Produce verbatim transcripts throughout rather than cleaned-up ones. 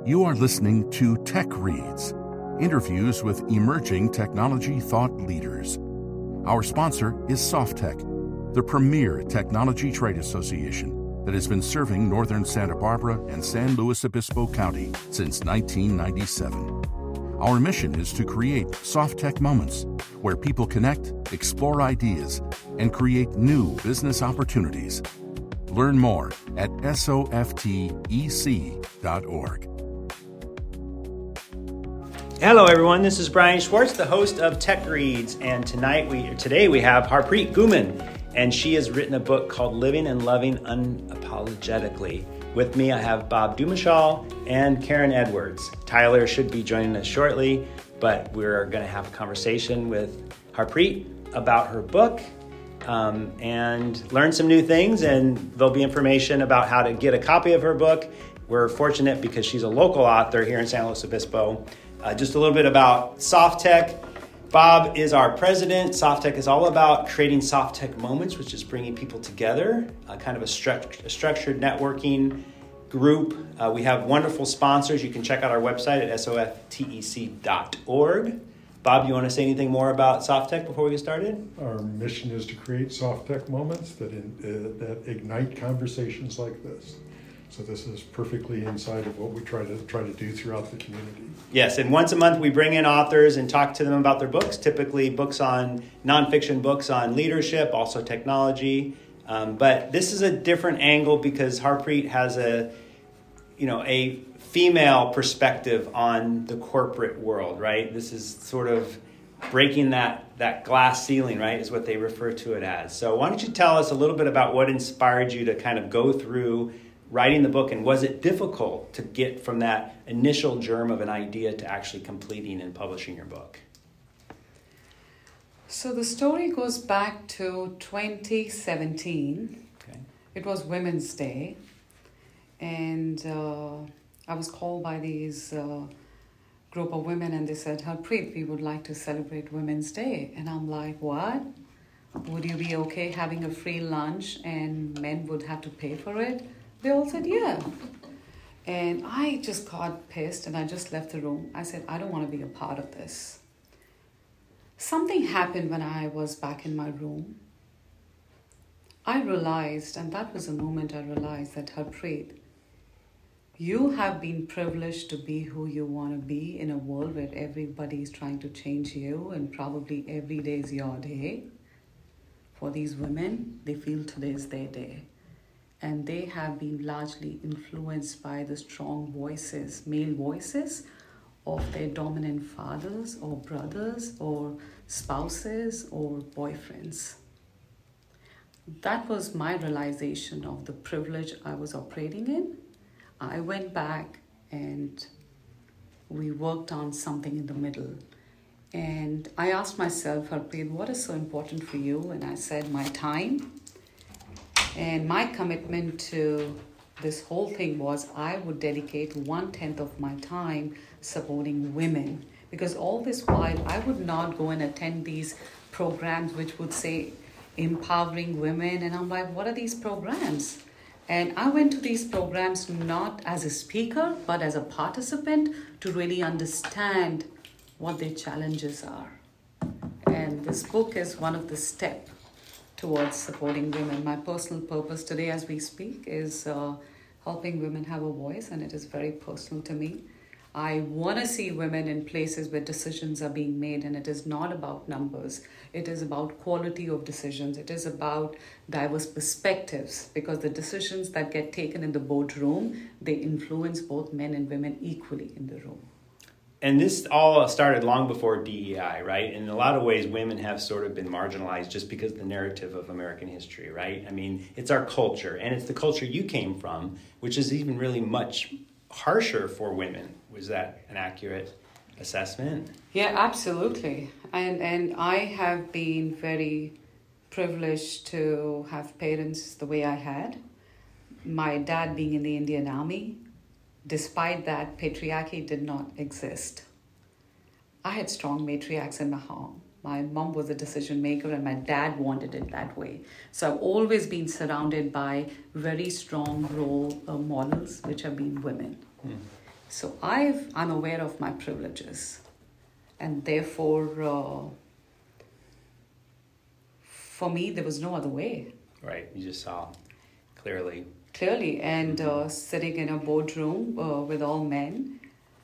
You are listening to Tech Reads, interviews with emerging technology thought leaders. Our sponsor is SoftTech, the premier technology trade association that has been serving northern Santa Barbara and San Luis Obispo County since nineteen ninety-seven. Our mission is to create soft tech moments where people connect, explore ideas, and create new business opportunities. Learn more at softec dot org. Hello, everyone. This is Brian Schwartz, the host of Tech Reads, and tonight we today we have Harpreet Guman, and she has written a book called Living and Loving Unapologetically. With me, I have Bob Dumashall and Karen Edwards. Tyler should be joining us shortly, but we're going to have a conversation with Harpreet about her book um, and learn some new things, and there'll be information about how to get a copy of her book. We're fortunate because she's a local author here in San Luis Obispo. Uh, just a little bit about SoftTech. Bob is our president. SoftTech is all about creating soft tech moments, which is bringing people together, uh, kind of a, stru- a structured networking group. Uh, we have wonderful sponsors. You can check out our website at softec dot org. Bob, you want to say anything more about SoftTech before we get started? Our mission is to create soft tech moments that in, uh, that ignite conversations like this. So this is perfectly inside of what we try to try to do throughout the community. Yes, and once a month we bring in authors and talk to them about their books, typically books on nonfiction books on leadership, also technology. Um, but this is a different angle because Harpreet has a, you know, a female perspective on the corporate world, right? This is sort of breaking that, that glass ceiling, right, is what they refer to it as. So why don't you tell us a little bit about what inspired you to kind of go through writing the book, and was it difficult to get from that initial germ of an idea to actually completing and publishing your book? So the story goes back to twenty seventeen. Okay. It was Women's Day, and uh, I was called by these uh, group of women, and they said, Harpreet, we would like to celebrate Women's Day. And I'm like, what? Would you be okay having a free lunch and men would have to pay for it? They all said, yeah. And I just got pissed and I just left the room. I said, I don't want to be a part of this. Something happened when I was back in my room. I realized, and that was the moment I realized that, Harpreet, you have been privileged to be who you want to be in a world where everybody is trying to change you, and probably every day is your day. For these women, they feel today is their day. And they have been largely influenced by the strong voices, male voices of their dominant fathers or brothers or spouses or boyfriends. That was my realization of the privilege I was operating in. I went back and we worked on something in the middle. And I asked myself, Harpreet, what is so important for you? And I said, my time. And my commitment to this whole thing was I would dedicate one-tenth of my time supporting women. Because all this while, I would not go and attend these programs which would say empowering women. And I'm like, what are these programs? And I went to these programs not as a speaker, but as a participant to really understand what their challenges are. And this book is one of the steps towards supporting women. My personal purpose today as we speak is uh, helping women have a voice, and it is very personal to me. I want to see women in places where decisions are being made, and it is not about numbers. It is about quality of decisions. It is about diverse perspectives, because the decisions that get taken in the boardroom, they influence both men and women equally in the room. And this all started long before D E I, right? In a lot of ways, women have sort of been marginalized just because of the narrative of American history, right? I mean, it's our culture, and it's the culture you came from, which is even really much harsher for women. Was that an accurate assessment? Yeah, absolutely. And and I have been very privileged to have parents the way I had. My dad being in the Indian Army. Despite that, patriarchy did not exist. I had strong matriarchs in my home. My mom was a decision maker and my dad wanted it that way. So I've always been surrounded by very strong role uh, models, which have been women. Mm. So I've, I'm aware of my privileges. And therefore, uh, for me, there was no other way. Right. You just saw clearly. Clearly. And uh, sitting in a boardroom uh, with all men,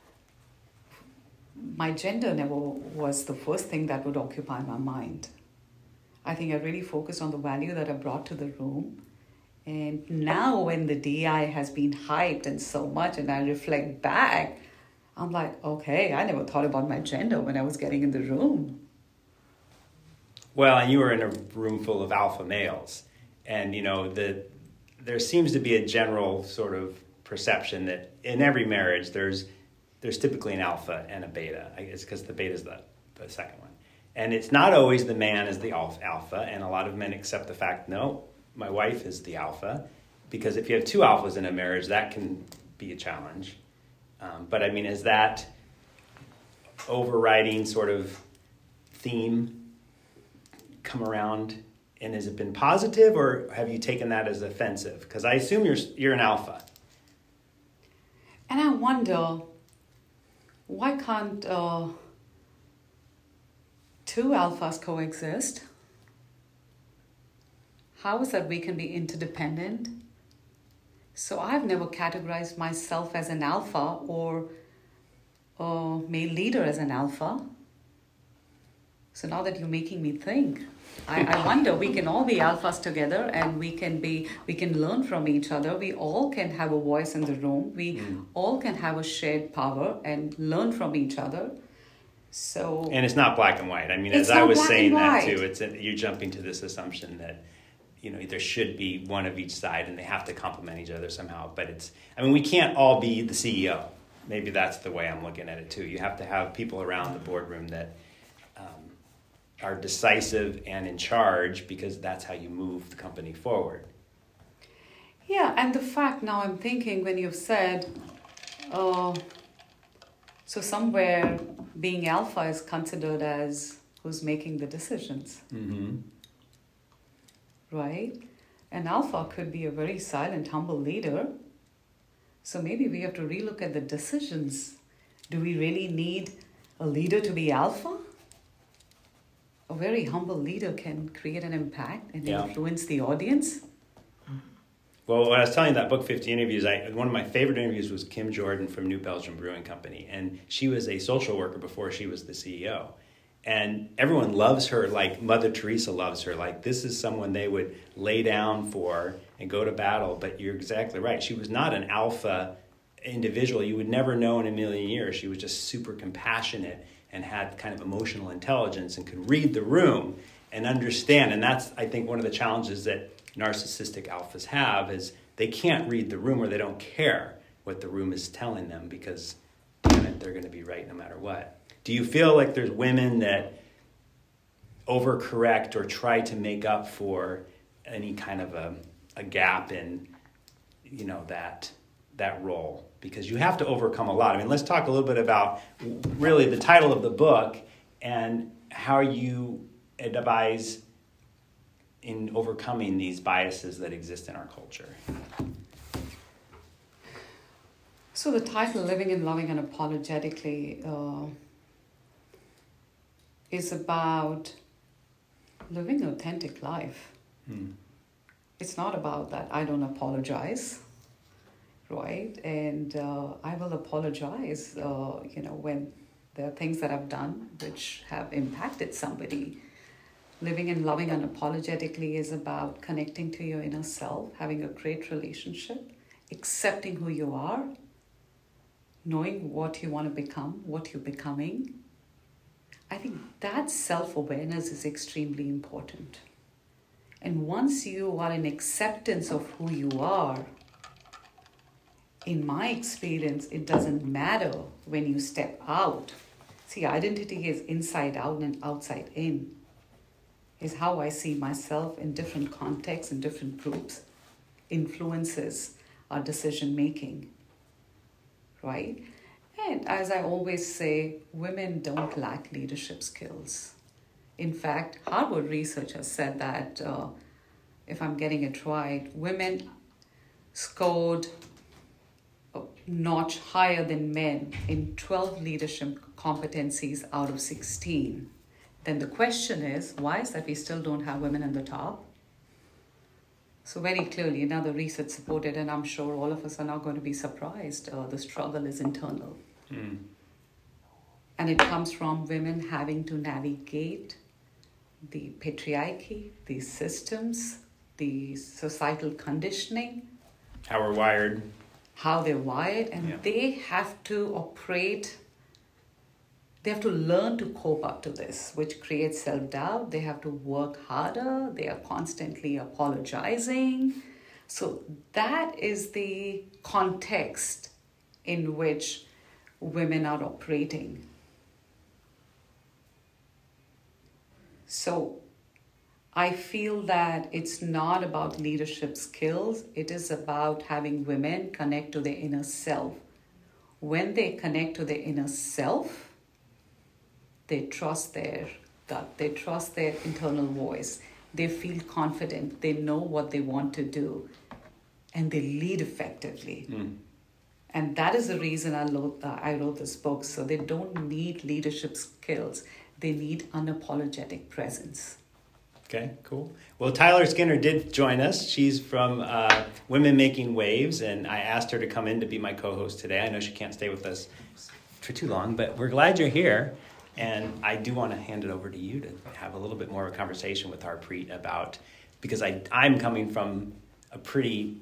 my gender never was the first thing that would occupy my mind. I think I really focused on the value that I brought to the room. And now when the D I has been hyped and so much, and I reflect back, I'm like, okay, I never thought about my gender when I was getting in the room. Well, and you were in a room full of alpha males. And, you know, the, there seems to be a general sort of perception that in every marriage, there's there's typically an alpha and a beta. I guess because the beta is the, the second one. And it's not always the man is the alpha. And a lot of men accept the fact, no, my wife is the alpha. Because if you have two alphas in a marriage, that can be a challenge. Um, but I mean, is that overriding sort of theme come around, and has it been positive, or have you taken that as offensive? Because I assume you're you're an alpha. And I wonder, why can't uh, two alphas coexist? How is that we can be interdependent? So I've never categorized myself as an alpha or a male leader as an alpha. So now that you're making me think, I, I wonder, we can all be alphas together, and we can be, we can learn from each other. We all can have a voice in the room. We mm. all can have a shared power and learn from each other. So, and it's not black and white. I mean, as I was saying that too, it's a, you're jumping to this assumption that, you know, there should be one of each side and they have to complement each other somehow. But it's, I mean, we can't all be the C E O. Maybe that's the way I'm looking at it too. You have to have people around the boardroom that um, are decisive and in charge, because that's how you move the company forward. Yeah, and the fact now I'm thinking when you've said, uh, so somewhere being alpha is considered as who's making the decisions. Mm-hmm. Right? An alpha could be a very silent, humble leader. So maybe we have to relook at the decisions. Do we really need a leader to be alpha? A very humble leader can create an impact and yeah. influence the audience. Well, when I was telling you that book fifty interviews, I, one of my favorite interviews was Kim Jordan from New Belgium Brewing Company. And she was a social worker before she was the C E O. And everyone loves her like Mother Teresa loves her. Like, this is someone they would lay down for and go to battle. But you're exactly right. She was not an alpha individual. You would never know in a million years. She was just super compassionate and had kind of emotional intelligence and could read the room and understand. And that's, I think, one of the challenges that narcissistic alphas have is they can't read the room, or they don't care what the room is telling them, because they're going to be right no matter what. Do you feel like there's women that overcorrect or try to make up for any kind of a, a gap in, you know, that that role? Because you have to overcome a lot. I mean, let's talk a little bit about really the title of the book and how you advise in overcoming these biases that exist in our culture. So the title, Living and Loving Unapologetically, uh, is about living an authentic life. Hmm. It's not about that I don't apologize, right? And uh, I will apologize, uh, you know, when there are things that I've done which have impacted somebody. Living and loving unapologetically is about connecting to your inner self, having a great relationship, accepting who you are, knowing what you want to become, what you're becoming. I think that self-awareness is extremely important. And once you are in acceptance of who you are, in my experience, it doesn't matter when you step out. See, identity is inside out and outside in. Is how I see myself in different contexts and different groups influences our decision making, right? And as I always say, women don't lack leadership skills. In fact, Harvard research has said that, uh, if I'm getting it right, women scored notch higher than men in twelve leadership competencies out of sixteen, then the question is, why is that we still don't have women in the top? So very clearly, now the research supported, and I'm sure all of us are not going to be surprised, uh, the struggle is internal. Mm. And it comes from women having to navigate the patriarchy, the systems, the societal conditioning. How we're wired. How they're wired, and yeah. they have to operate, they have to learn to cope up to this, which creates self-doubt. They have to work harder. They are constantly apologizing. So that is the context in which women are operating. So I feel that it's not about leadership skills. It is about having women connect to their inner self. When they connect to their inner self, they trust their gut. They trust their internal voice. They feel confident. They know what they want to do. And they lead effectively. Mm. And that is the reason I wrote, uh, I wrote this book. So they don't need leadership skills. They need unapologetic presence. Okay, cool. Well, Tyler Skinner did join us. She's from uh, Women Making Waves, and I asked her to come in to be my co-host today. I know she can't stay with us for too long, but we're glad you're here. And I do want to hand it over to you to have a little bit more of a conversation with Harpreet about, because I, I'm coming from a pretty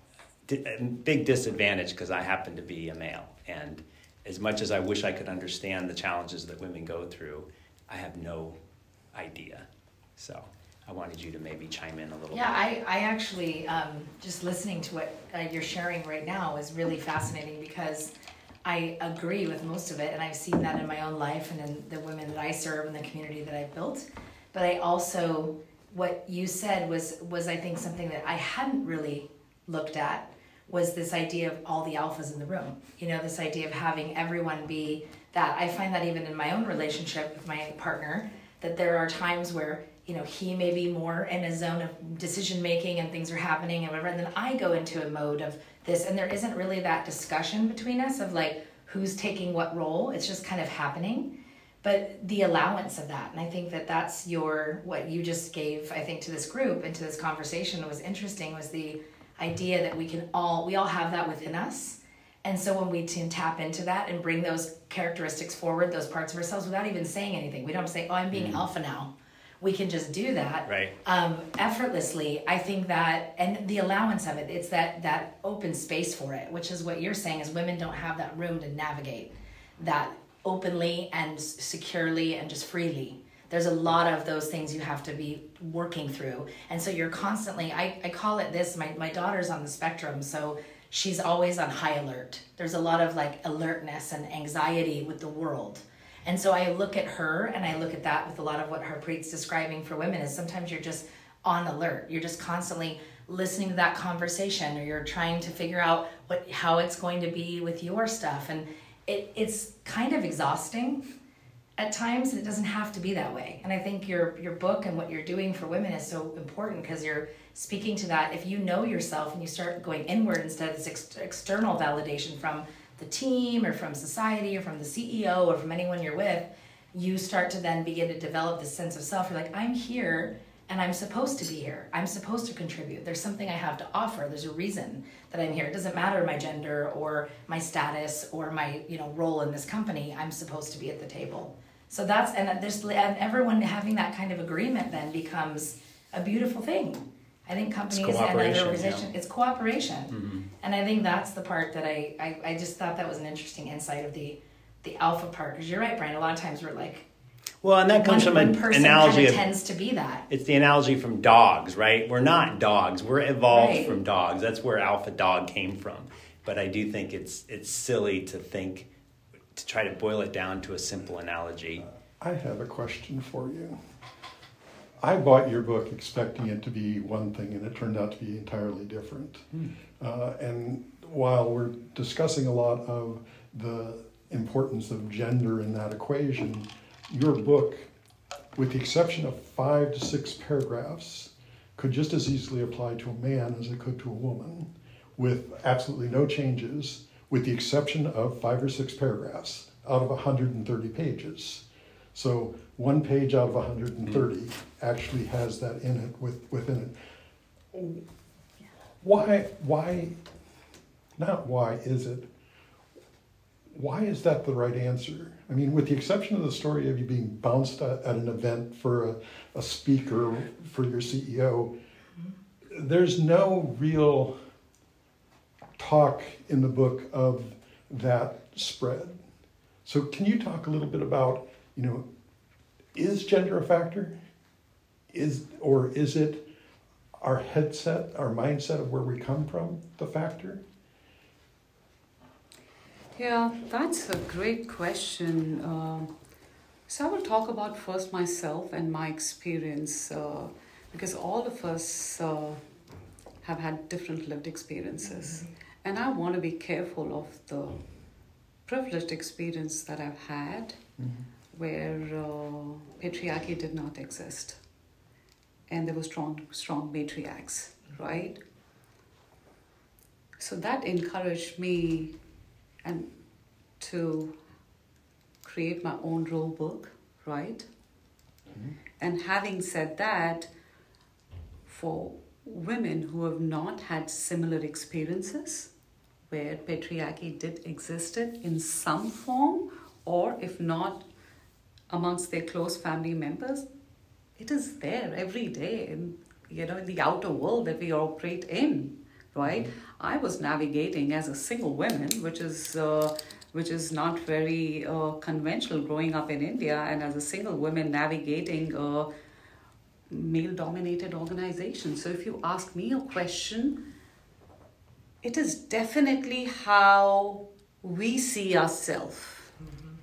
di- big disadvantage because I happen to be a male. And as much as I wish I could understand the challenges that women go through, I have no idea. So I wanted you to maybe chime in a little yeah, bit. Yeah, I, I actually, um, just listening to what uh, you're sharing right now is really fascinating because I agree with most of it, and I've seen that in my own life and in the women that I serve and the community that I've built. But I also, what you said was, was I think something that I hadn't really looked at was this idea of all the alphas in the room. You know, this idea of having everyone be that. I find that even in my own relationship with my partner, that there are times where, you know, he may be more in a zone of decision making and things are happening and whatever, and then I go into a mode of this, and there isn't really that discussion between us of like who's taking what role. It's just kind of happening, but the allowance of that, and I think that that's your what you just gave, I think, to this group and to this conversation was interesting, was the idea that we can all we all have that within us, and so when we can tap into that and bring those characteristics forward, those parts of ourselves, without even saying anything, we don't say, "Oh, I'm being mm. alpha now." We can just do that right. um, effortlessly. I think that, and the allowance of it, it's that that open space for it, which is what you're saying, is women don't have that room to navigate that openly and securely and just freely. There's a lot of those things you have to be working through. And so you're constantly, I, I call it this, my, my daughter's on the spectrum, so she's always on high alert. There's a lot of like alertness and anxiety with the world. And so I look at her and I look at that with a lot of what Harpreet's describing for women is sometimes you're just on alert. You're just constantly listening to that conversation, or you're trying to figure out what how it's going to be with your stuff. And it it's kind of exhausting at times, and it doesn't have to be that way. And I think your your book and what you're doing for women is so important because you're speaking to that. If you know yourself and you start going inward instead of this ex- external validation from the team or from society or from the C E O or from anyone you're with, you start to then begin to develop this sense of self. You're like, I'm here and I'm supposed to be here. I'm supposed to contribute. There's something I have to offer. There's a reason that I'm here. It doesn't matter my gender or my status or my, you know, role in this company. I'm supposed to be at the table. So that's, and there's, and everyone having that kind of agreement then becomes a beautiful thing. I think companies and other organizations, yeah. It's cooperation. Mm-hmm. And I think that's the part that I, I, I just thought that was an interesting insight of the, the alpha part. Because you're right, Brian, a lot of times we're like, well, and that comes one, from an one person analogy of, of, tends to be that. It's the analogy from dogs, right? We're not dogs. We're evolved right. from dogs. That's where alpha dog came from. But I do think it's it's silly to think, to try to boil it down to a simple analogy. I have a question for you. I bought your book expecting it to be one thing, and it turned out to be entirely different. Hmm. Uh, and while we're discussing a lot of the importance of gender in that equation, your book, with the exception of five to six paragraphs, could just as easily apply to a man as it could to a woman, with absolutely no changes, with the exception of five or six paragraphs out of one hundred thirty pages. So one page out of one hundred thirty actually has that in it, with, within it. Why, why, not why is it, why is that the right answer? I mean, with the exception of the story of you being bounced at, at an event for a, a speaker for your C E O, there's no real talk in the book of that spread. So can you talk a little bit about, you know, is gender a factor? Is, or is it our headset, our mindset of where we come from, the factor? Yeah, that's a great question. Uh, so I will talk about first myself and my experience, uh, because all of us uh, have had different lived experiences. Mm-hmm. And I want to be careful of the privileged experience that I've had, mm-hmm. where uh, patriarchy did not exist. And there were strong, strong matriarchs, right? So that encouraged me and to create my own rule book, right? Mm-hmm. And having said that, for women who have not had similar experiences, where patriarchy did existed in some form, or if not amongst their close family members, it is there every day in, you know, in the outer world that we operate in, right? Mm-hmm. I was navigating as a single woman, which is uh, which is not very uh, conventional growing up in India, and as a single woman navigating a male-dominated organization. So if you ask me a question, it is definitely how we see ourselves. Mm-hmm.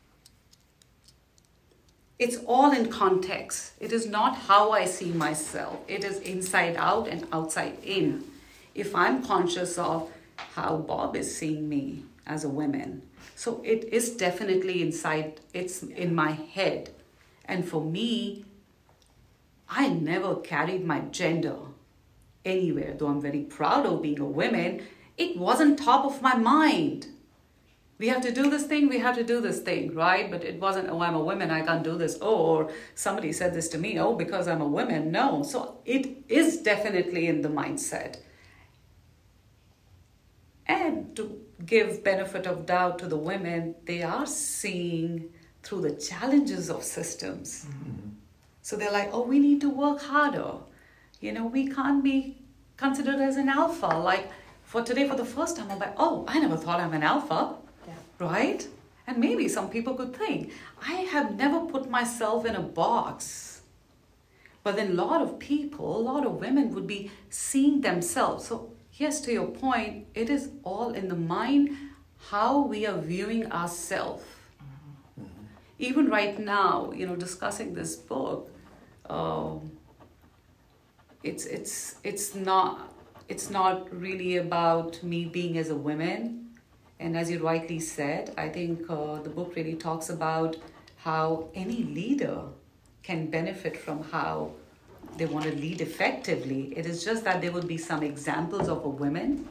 It's all in context. It is not how I see myself. It is inside out and outside in. If I'm conscious of how Bob is seeing me as a woman. So it is definitely inside, it's in my head. And for me, I never carried my gender anywhere, though I'm very proud of being a woman. It wasn't top of my mind. We have to do this thing, we have to do this thing, right? But it wasn't, oh, I'm a woman, I can't do this. Oh, or somebody said this to me, oh, because I'm a woman. No. So it is definitely in the mindset. And to give benefit of doubt to the women, they are seeing through the challenges of systems. Mm-hmm. So they're like, oh, we need to work harder. You know, we can't be considered as an alpha. Like for today, for the first time, I'm like, oh, I never thought I'm an alpha, yeah. Right? And maybe some people could think, I have never put myself in a box. But then a lot of people, a lot of women would be seeing themselves. So yes, to your point, it is all in the mind, how we are viewing ourselves. Mm-hmm. Even right now, you know, discussing this book, um, it's it's it's not it's not really about me being as a woman. And as you rightly said, I think uh, the book really talks about how any leader can benefit from how they want to lead effectively. It is just that there would be some examples of a woman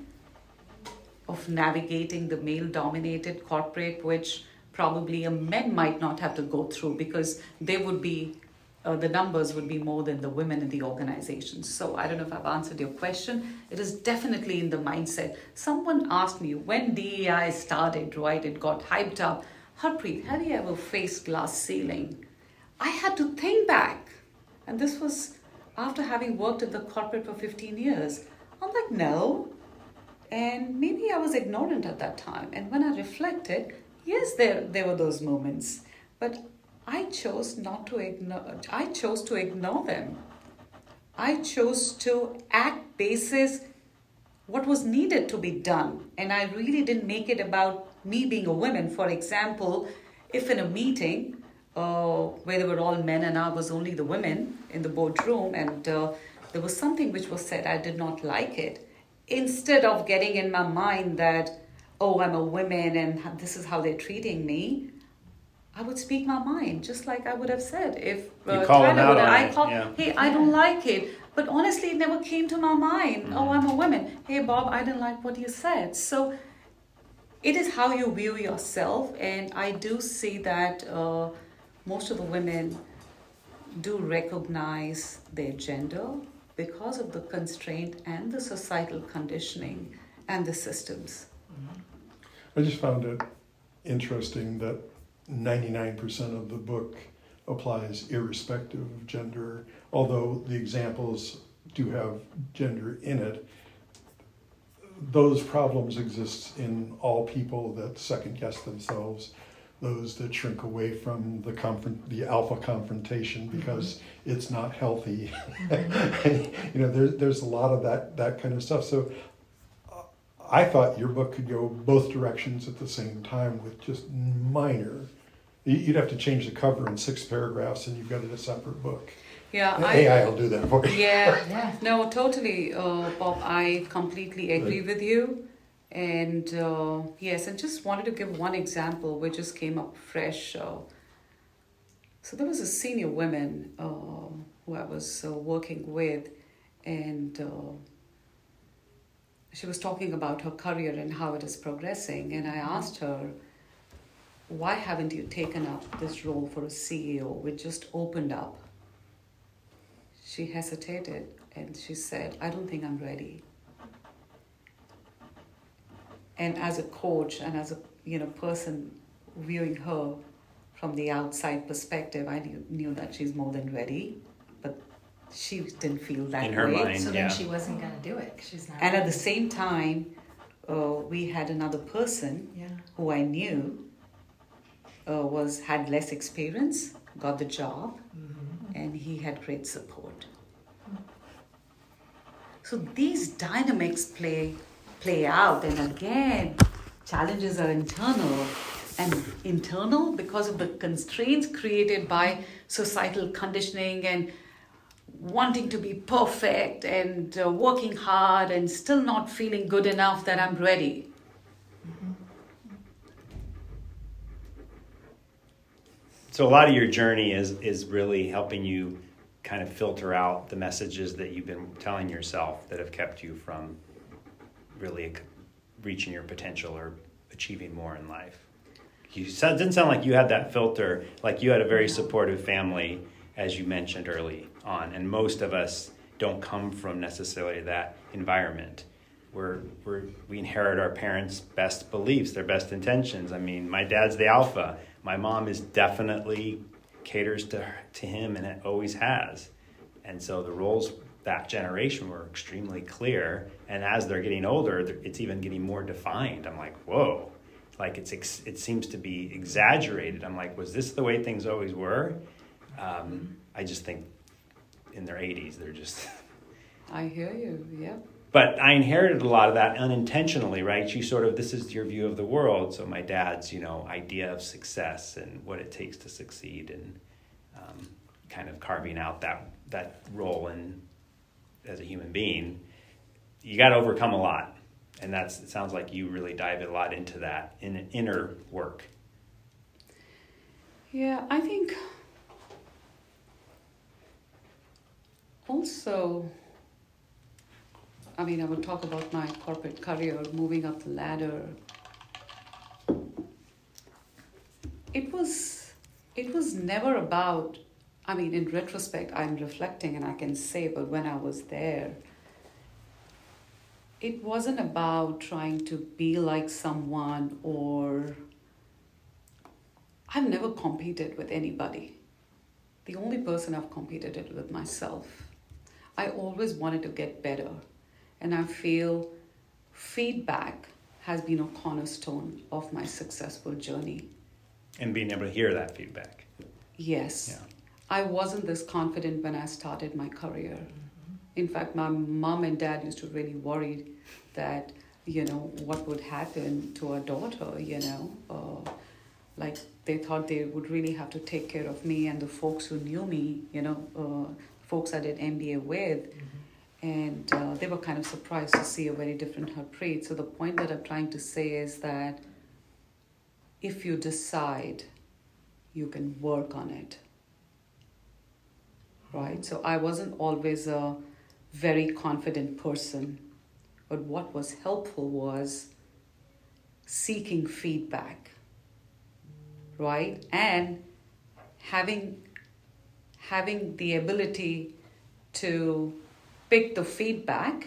of navigating the male-dominated corporate, which probably a men might not have to go through because they would be, uh, the numbers would be more than the women in the organization. So I don't know if I've answered your question. It is definitely in the mindset. Someone asked me when D E I started, right? It got hyped up. Harpreet, have you ever faced glass ceiling? I had to think back. And this was after having worked in the corporate for fifteen years. I'm like, no. And maybe I was ignorant at that time. And when I reflected, yes, there, there were those moments. But I chose not to ignore, I chose to ignore them. I chose to act basis what was needed to be done. And I really didn't make it about me being a woman. For example, if in a meeting, Uh, where they were all men and I was only the women in the boardroom, and uh, there was something which was said, I did not like it. Instead of getting in my mind that, oh, I'm a woman and this is how they're treating me, I would speak my mind, just like I would have said. If uh, you call them out would, on I it. call, Yeah. hey, I don't like it. But honestly, it never came to my mind. Mm-hmm. Oh, I'm a woman. Hey, Bob, I didn't like what you said. So it is how you view yourself, and I do see that uh, most of the women do recognize their gender because of the constraint and the societal conditioning and the systems. I just found it interesting that ninety-nine percent of the book applies irrespective of gender, although the examples do have gender in it. Those problems exist in all people that second guess themselves, those that shrink away from the confront, the alpha confrontation because mm-hmm. it's not healthy. Mm-hmm. You know, there, there's a lot of that that kind of stuff. So uh, I thought your book could go both directions at the same time with just minor. You'd have to change the cover in six paragraphs, and you've got it a separate book. Yeah, and I, A I will do that for you. Yeah, yeah. No, totally, uh, Bob. I completely agree right. with you. And uh, yes, I just wanted to give one example which just came up fresh. Uh, so there was a senior woman uh, who I was uh, working with, and uh, she was talking about her career and how it is progressing. And I asked her, why haven't you taken up this role for a C E O, which just opened up? She hesitated and she said, I don't think I'm ready. And as a coach and as a you know person viewing her from the outside perspective, I knew, knew that she's more than ready, but she didn't feel that in her way. mind. So yeah. then she wasn't going to do it. She's not. And ready. at the same time, uh, we had another person yeah. who I knew uh, was had less experience, got the job, mm-hmm. and he had great support. So these dynamics play play out, and again, challenges are internal. And internal because of the constraints created by societal conditioning and wanting to be perfect and uh, working hard and still not feeling good enough that I'm ready. Mm-hmm. So a lot of your journey is is really helping you kind of filter out the messages that you've been telling yourself that have kept you from really reaching your potential or achieving more in life. You said, it didn't sound like you had that filter, like you had a very supportive family, as you mentioned early on. And most of us don't come from necessarily that environment. We're, we're, we inherit our parents' best beliefs, their best intentions. I mean, my dad's the alpha. My mom is definitely caters to, to him, and it always has. And so the roles that generation were extremely clear. And as they're getting older, it's even getting more defined. I'm like, whoa. Like it's ex- it seems to be exaggerated. I'm like, was this the way things always were? Um, I just think in their eighties, they're just... I hear you, yeah. But I inherited a lot of that unintentionally, right? You sort of, this is your view of the world. So my dad's, you know, idea of success and what it takes to succeed, and um, kind of carving out that that role in as a human being. You got to overcome a lot. And that's, it sounds like you really dive a lot into that in inner work. Yeah, I think also, I mean, I would talk about my corporate career, moving up the ladder. It was, it was never about, I mean, in retrospect, I'm reflecting and I can say, but when I was there, it wasn't about trying to be like someone, or I've never competed with anybody. The only person I've competed is with myself. I always wanted to get better. And I feel feedback has been a cornerstone of my successful journey. And being able to hear that feedback. Yes. Yeah. I wasn't this confident when I started my career. In fact, my mom and dad used to really worry that, you know, what would happen to our daughter, you know. Uh, like, they thought they would really have to take care of me and the folks who knew me, you know, uh, folks I did M B A with. Mm-hmm. And uh, they were kind of surprised to see a very different Harpreet. So the point that I'm trying to say is that if you decide, you can work on it. Right? So I wasn't always a very confident person, but what was helpful was seeking feedback, right? And having having the ability to pick the feedback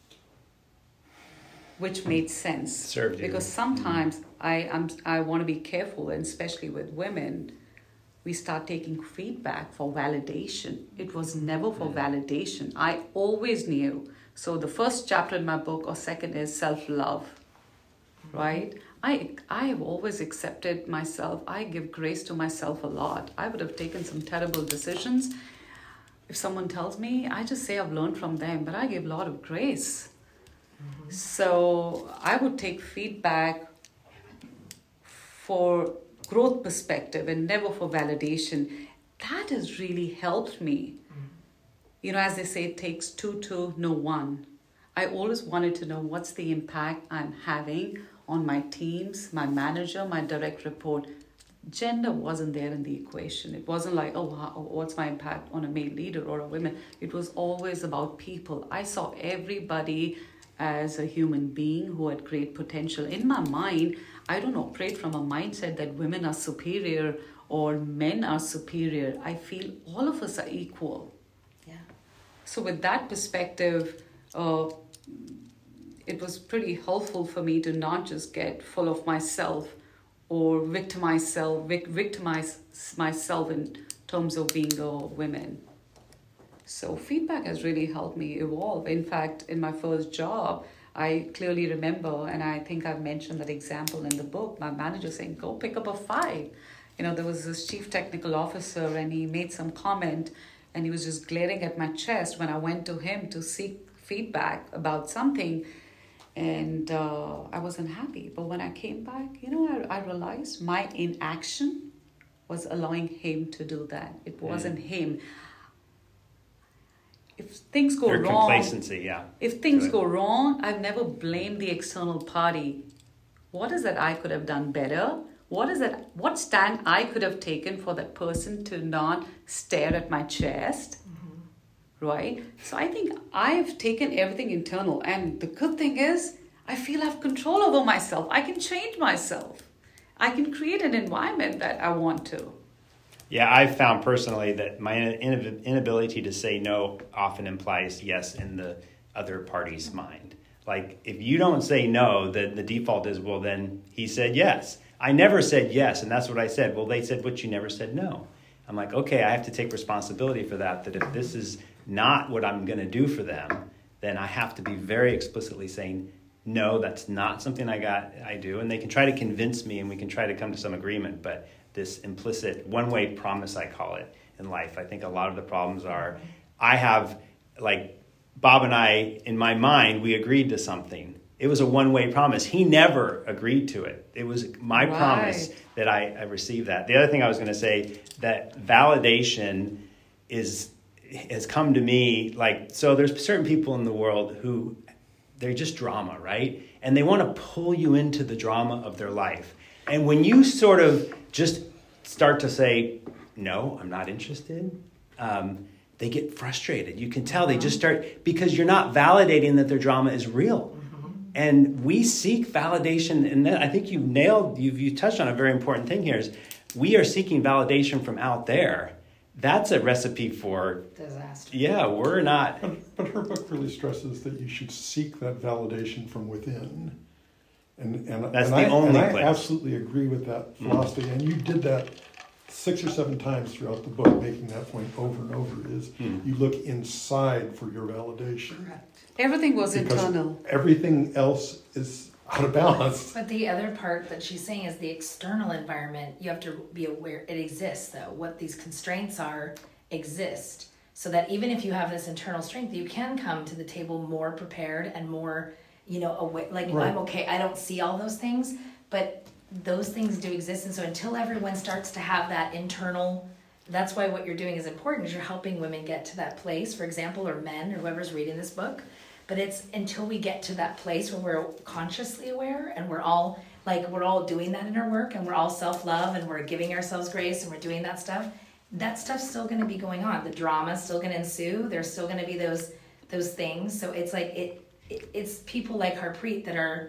which made sense. Served you. Because sometimes I I'm, I want to be careful, and especially with women, we start taking feedback for validation. It was never for validation. I always knew. So the first chapter in my book, or second, is self-love, right? I I have always accepted myself. I give grace to myself a lot. I would have taken some terrible decisions. If someone tells me, I just say I've learned from them, but I give a lot of grace. Mm-hmm. So I would take feedback for growth perspective and never for validation. That has really helped me. Mm-hmm. You know, as they say, it takes two to know one. I always wanted to know what's the impact I'm having on my teams, my manager, my direct report. Gender wasn't there in the equation. It wasn't like, oh, how, what's my impact on a male leader or a woman? It was always about people. I saw everybody as a human being who had great potential. In my mind, I don't operate from a mindset that women are superior or men are superior. I feel all of us are equal. Yeah. So with that perspective, uh, it was pretty helpful for me to not just get full of myself or victimize self, vic- victimize myself in terms of being a woman. So feedback has really helped me evolve. In fact, in my first job, I clearly remember, and I think I've mentioned that example in the book, my manager saying, go pick up a five. You know, there was this chief technical officer and he made some comment and he was just glaring at my chest when I went to him to seek feedback about something. And uh, I wasn't happy. But when I came back, you know, I, I realized my inaction was allowing him to do that. It wasn't mm. him. If things go Your wrong, complacency, yeah. If things go wrong, I've never blamed the external party. What is that I could have done better? What is that? What stand I could have taken for that person to not stare at my chest? Right? So I think I've taken everything internal. And the good thing is, I feel I have control over myself. I can change myself. I can create an environment that I want to. Yeah, I've found personally that my inability to say no often implies yes in the other party's mind. Like, if you don't say no, then the default is, well, then he said yes. I never said yes, and that's what I said. Well, they said, but you never said no. I'm like, okay, I have to take responsibility for that, that if this is not what I'm going to do for them, then I have to be very explicitly saying, no, that's not something I got, I do. And they can try to convince me and we can try to come to some agreement, but this implicit one-way promise, I call it, in life, I think a lot of the problems are, I have, like, Bob and I, in my mind, we agreed to something. It was a one-way promise. He never agreed to it. It was my right. promise that I, I received that. The other thing I was going to say, that validation is has come to me, like, so there's certain people in the world who, they're just drama, right? And they want to pull you into the drama of their life. And when you sort of just start to say, no, I'm not interested, um, they get frustrated. You can tell they just start, because you're not validating that their drama is real. And we seek validation, and I think you nailed, you've you touched on a very important thing here, is we are seeking validation from out there. That's a recipe for disaster. Yeah, we're not. But, but her book really stresses that you should seek that validation from within. And, and, That's and the I, only and place. I absolutely agree with that philosophy. Mm. And you did that six or seven times throughout the book, making that point over and over, is mm. you look inside for your validation. Correct. Everything was because internal. Everything else is out of balance. But the other part that she's saying is the external environment, you have to be aware it exists, though. What these constraints are exist. So that even if you have this internal strength, you can come to the table more prepared and more, you know, aware. Like, right. I'm okay, I don't see all those things, but those things do exist. And so until everyone starts to have that internal, that's why what you're doing is important, is you're helping women get to that place, for example, or men, or whoever's reading this book. But it's until we get to that place where we're consciously aware and we're all, like, we're all doing that in our work and we're all self-love and we're giving ourselves grace and we're doing that stuff, that stuff's still going to be going on. The drama's still going to ensue. There's still going to be those those things. So it's like, it, it it's people like Harpreet that are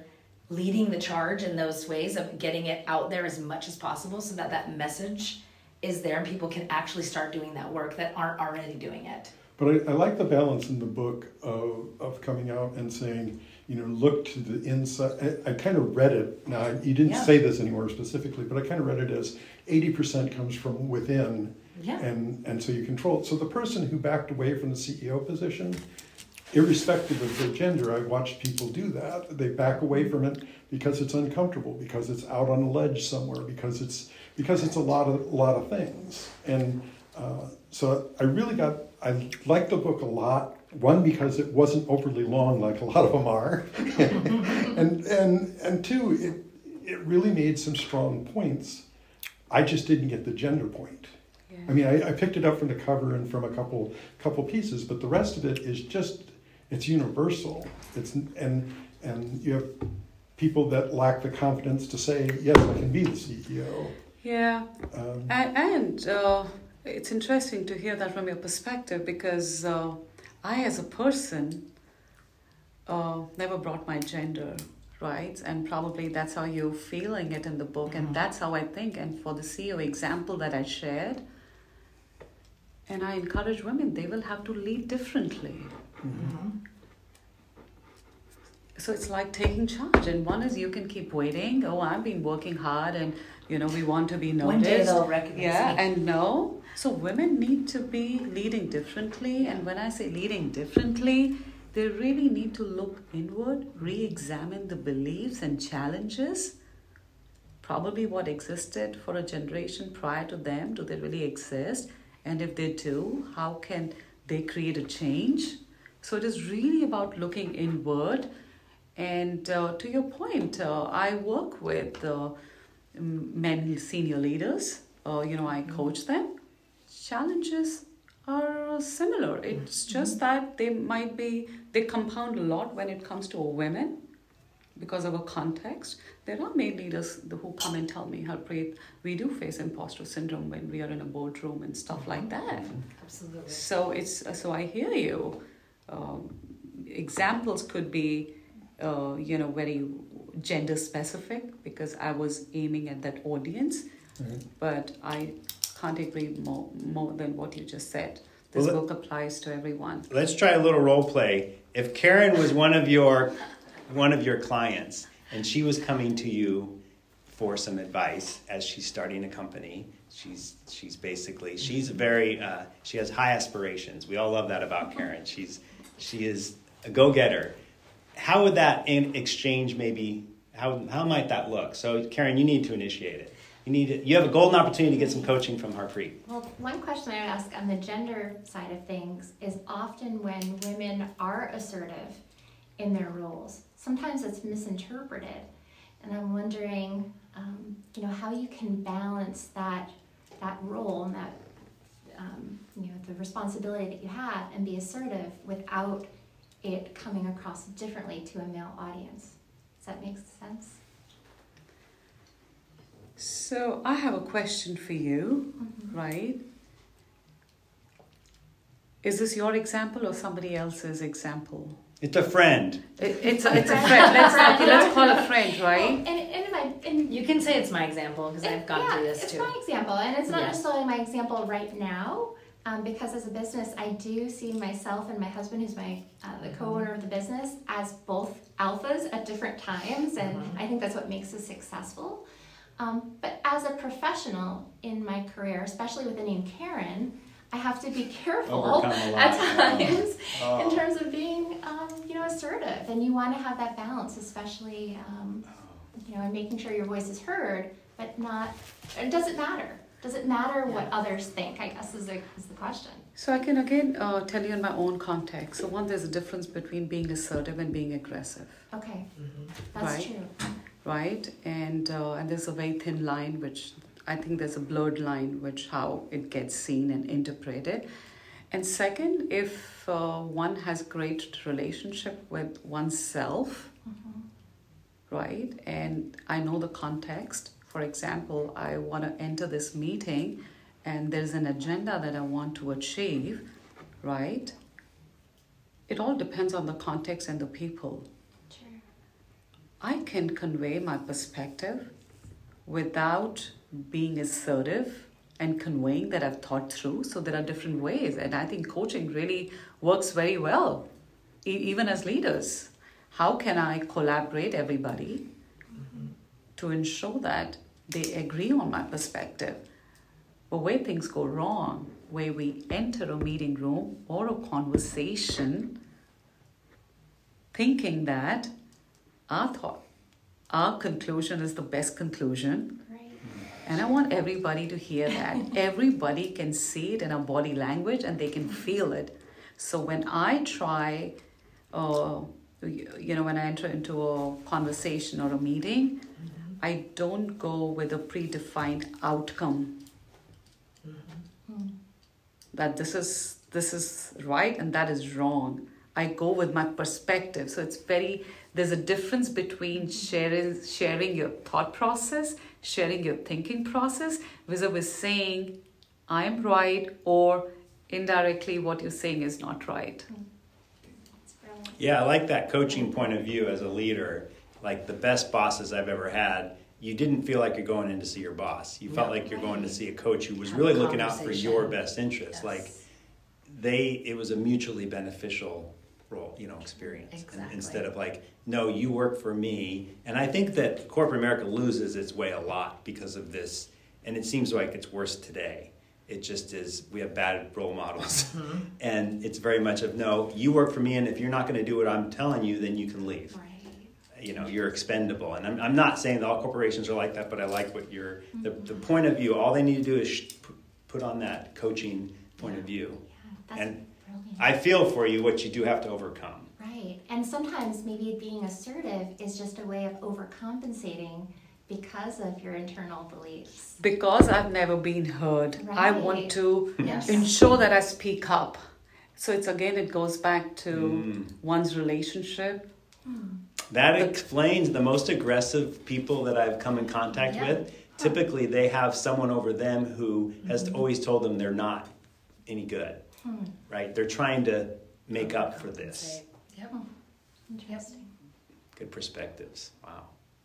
leading the charge in those ways of getting it out there as much as possible so that that message is there and people can actually start doing that work that aren't already doing it. But I, I like the balance in the book of, of coming out and saying, you know, look to the inside. I, I kind of read it. Now, you didn't Yeah. say this anywhere specifically, but I kind of read it as eighty percent comes from within, Yeah. and, and so you control it. So the person who backed away from the C E O position, irrespective of their gender, I've watched people do that. They back away from it because it's uncomfortable, because it's out on a ledge somewhere, because it's because it's a lot of a lot of things. And uh, so I really got I liked the book a lot. One, because it wasn't overly long like a lot of them are, and and and two, it it really made some strong points. I just didn't get the gender point. Yeah. I mean, I, I picked it up from the cover and from a couple couple pieces, but the rest of it is just it's universal. It's and and you have people that lack the confidence to say, yes, I can be the C E O. Yeah, Um, and, and uh, it's interesting to hear that from your perspective, because uh, I, as a person, uh, never brought my gender, right? And probably that's how you're feeling it in the book, and that's how I think. And for the C E O example that I shared, and I encourage women, they will have to lead differently. Mm-hmm. So it's like taking charge, and one is you can keep waiting. Oh, I've been working hard, and you know we want to be noticed. One day they'll recognize Yeah, me. and no. So women need to be leading differently, and when I say leading differently, they really need to look inward, re-examine the beliefs and challenges. Probably what existed for a generation prior to them. Do they really exist? And if they do, how can they create a change? So it is really about looking inward. And uh, to your point, uh, I work with uh, men, senior leaders. Uh, you know, I coach them. Challenges are similar. It's just that they might be, they compound a lot when it comes to women because of a context. There are male leaders who come and tell me, Harpreet, we do face imposter syndrome when we are in a boardroom and stuff like that. Absolutely. So it's so I hear you. Um, examples could be, uh, you know, very gender specific because I was aiming at that audience, right. but I can't agree more more than what you just said. This Well, book applies to everyone. Let's try a little role play. If Karen was one of your one of your clients and she was coming to you for some advice as she's starting a company, she's she's basically she's very uh, she has high aspirations. We all love that about Karen. She's she is a go-getter. How would that in exchange maybe how how might that look? So Karen, you need to initiate it. You need to, you have a golden opportunity to get some coaching from Harpreet. Well, one question I would ask on the gender side of things is often when women are assertive in their roles, sometimes it's misinterpreted. And I'm wondering, um, you know, how you can balance that that role and that, um, you know, the responsibility that you have and be assertive without it coming across differently to a male audience. Does that make sense? So I have a question for you, Mm-hmm. right? Is this your example or somebody else's example? It's a friend. It, it's a, it's a friend. Let's okay, let's call a friend, right? Well, and, and in my, in, You can say it's my example because I've gone yeah, through this it's too. my example, and it's not Yeah. necessarily my example right now, um, because as a business, I do see myself and my husband, who's my uh, the co-owner of the business, as both alphas at different times, and Mhm. I think that's what makes us successful. Um, but as a professional in my career, especially with the name Karen, I have to be careful Overcome a lot. at times Oh. in terms of being, um, you know, assertive, and you want to have that balance, especially. Um, you know, and making sure your voice is heard, but not, it doesn't matter. Does it matter what Yeah. others think, I guess is the, is the question. So I can again uh, tell you in my own context. So one, there's a difference between being assertive and being aggressive, Okay, Mm-hmm. that's Right. true. right? And uh, and there's a very thin line, which I think there's a blurred line, which how it gets seen and interpreted. And second, if uh, one has great relationship with oneself, Mm-hmm. right? And I know the context. For example, I want to enter this meeting and there's an agenda that I want to achieve, right? It all depends on the context and the people. Sure. I can convey my perspective without being assertive and conveying that I've thought through. So there are different ways, and I think coaching really works very well, e- even as leaders. How can I collaborate everybody mm-hmm. to ensure that they agree on my perspective? But where things go wrong, where we enter a meeting room or a conversation thinking that our thought, our conclusion is the best conclusion. Right. And I want everybody to hear that. Everybody can see it in our body language and they can feel it. So when I try, uh, you know, when I enter into a conversation or a meeting, mm-hmm. I don't go with a predefined outcome. Mm-hmm. That this is this is right and that is wrong. I go with my perspective. So it's very, there's a difference between sharing sharing your thought process, sharing your thinking process, vis-a-vis saying I'm right or indirectly what you're saying is not right. Yeah, I like that coaching point of view as a leader. Like the best bosses I've ever had, you didn't feel like you're going in to see your boss. You felt like you're going to see a coach who was really looking out for your best interests. Yes. Like they, it was a mutually beneficial role, you know, experience. Exactly. Instead of like, no, you work for me. And I think that corporate America loses its way a lot because of this. And it seems like it's worse today. It just is, we have bad role models. Mm-hmm. And it's very much of, no, you work for me, and if you're not going to do what I'm telling you, then you can leave. Right. You know, you're expendable. And I'm, I'm not saying that all corporations are like that, but I like what you're, mm-hmm. the, the point of view, all they need to do is sh- put on that coaching point yeah. of view. Yeah, that's and brilliant. I feel for you what you do have to overcome. Right. And sometimes maybe being assertive is just a way of overcompensating because of your internal beliefs. Because I've never been heard. Right. I want to yes. ensure that I speak up. So it's again, it goes back to mm. one's relationship. Hmm. That The- explains the most aggressive people that I've come in contact Yeah. with. Typically, they have someone over them who has mm-hmm. always told them they're not any good. Hmm. Right? They're trying to make up for this. Yep. Interesting. Good perspectives. Wow.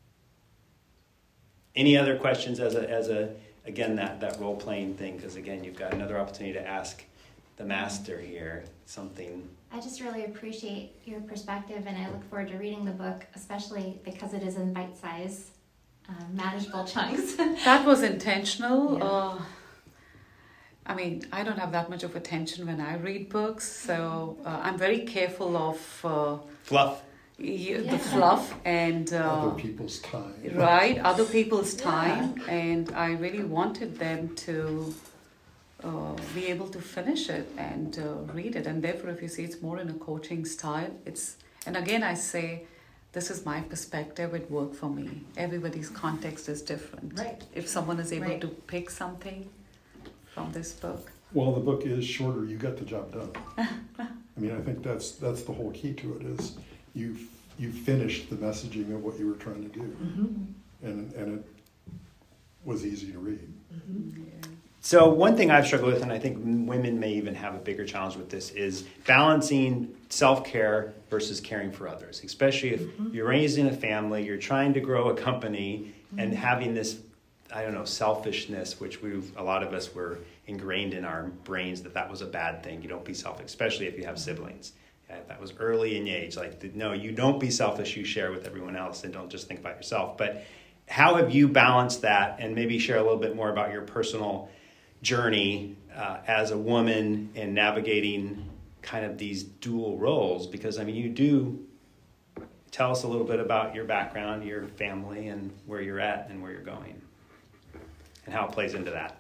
Any other questions as a, as a again, that, that role-playing thing? Because, again, you've got another opportunity to ask the master here something. I just really appreciate your perspective, and I look forward to reading the book, especially because it is in bite-sized, uh, manageable chunks. That was intentional. Yeah. Uh, I mean, I don't have that much of attention when I read books, so uh, I'm very careful of uh, Fluff. y- Yeah. the fluff and uh, Other people's time. right, other people's Yeah. time, and I really wanted them to uh, be able to finish it and uh, read it. And therefore, if you see, it's more in a coaching style. It's and again, I say, this is my perspective. It worked for me. Everybody's context is different. Right. If someone is able Right. to pick something from this book. Well, the book is shorter. You got the job done. I mean, I think that's that's the whole key to it is you you finished the messaging of what you were trying to do, Mm-hmm. and and it was easy to read. Mm-hmm. Yeah. So one thing I've struggled with, and I think women may even have a bigger challenge with this, is balancing self-care versus caring for others. Especially if Mm-hmm. you're raising a family, you're trying to grow a company, Mm-hmm. and having this, I don't know, selfishness, which we a lot of us were ingrained in our brains that that was a bad thing. You don't be selfish, especially if you have siblings. Yeah, that was early in age. Like, no, you don't be selfish. You share with everyone else, and don't just think about yourself. But how have you balanced that, and maybe share a little bit more about your personal journey uh, as a woman in navigating kind of these dual roles? Because, I mean, you do tell us a little bit about your background, your family, and where you're at and where you're going, and how it plays into that.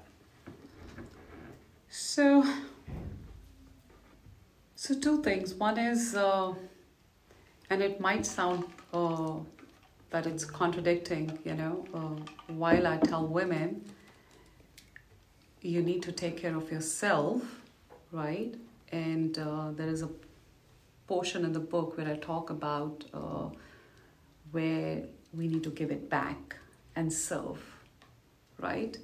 So, so two things. One is, uh, and it might sound uh, that it's contradicting, you know, uh, while I tell women, you need to take care of yourself, right? And uh, there is a portion in the book where I talk about uh, where we need to give it back and serve, right?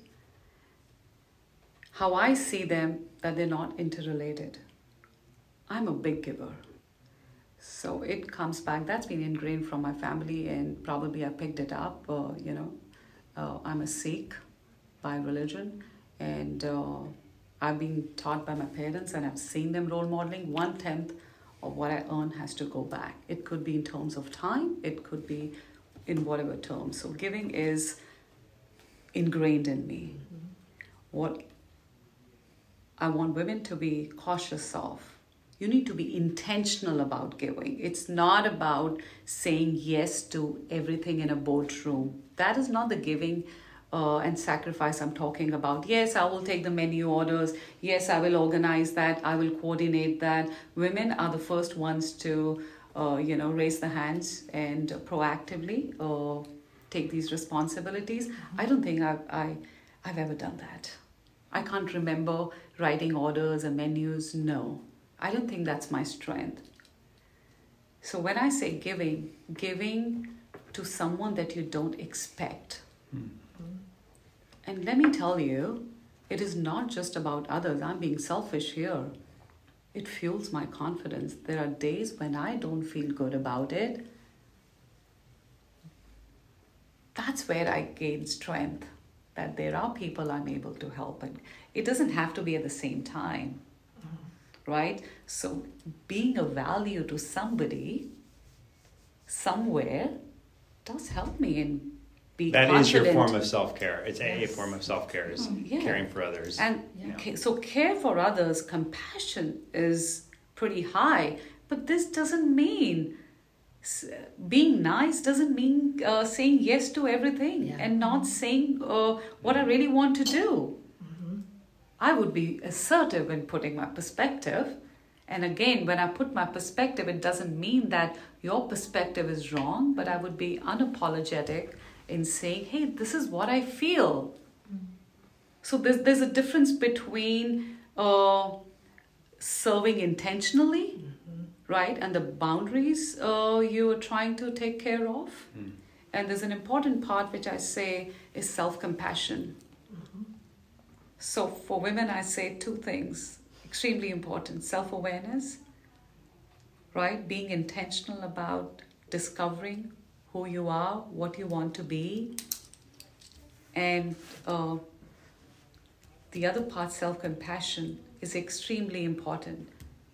How I see them, that they're not interrelated. I'm a big giver. So it comes back. That's been ingrained from my family, and probably I picked it up. Uh, you know, uh, I'm a Sikh by religion, and uh, I've been taught by my parents, and I've seen them role modeling. One tenth of what I earn has to go back. It could be in terms of time. It could be in whatever terms. So giving is ingrained in me. Mm-hmm. What I want women to be cautious of. You need to be intentional about giving. It's not about saying yes to everything in a boardroom. That is not the giving uh, and sacrifice I'm talking about. Yes, I will take the menu orders. Yes, I will organize that. I will coordinate that. Women are the first ones to, uh, you know, raise the hands and proactively uh, take these responsibilities. I don't think I've, I, I've ever done that. I can't remember writing orders and menus. No. I don't think that's my strength. So when I say giving, giving to someone that you don't expect. Mm-hmm. And let me tell you, it is not just about others. I'm being selfish here. It fuels my confidence. There are days when I don't feel good about it. That's where I gain strength, that there are people I'm able to help. And it doesn't have to be at the same time. Right? So being a value to somebody, somewhere, does help me in being That confident. is your form of self-care. It's yes. a form of self-care, is yeah. caring for others. And yeah. so care for others, compassion is pretty high. But this doesn't mean, being nice doesn't mean uh, saying yes to everything yeah. and not saying uh, what I really want to do. I would be assertive in putting my perspective. And again, when I put my perspective, it doesn't mean that your perspective is wrong, but I would be unapologetic in saying, hey, this is what I feel. Mm. So there's, there's a difference between uh, serving intentionally, mm-hmm. right, and the boundaries uh, you are trying to take care of. Mm. And there's an important part which I say is self-compassion. So for women, I say two things, extremely important. Self-awareness, right? Being intentional about discovering who you are, what you want to be. And uh, the other part, self-compassion, is extremely important.